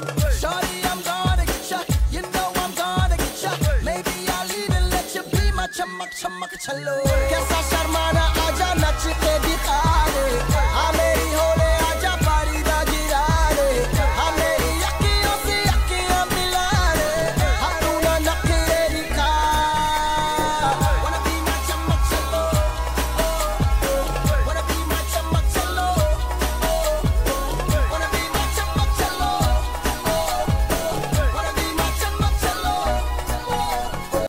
Shorty, I'm gonna get ya. You know I'm gonna get ya. Maybe I'll even let you be my chamak chamak chalo. Kaisa sharmana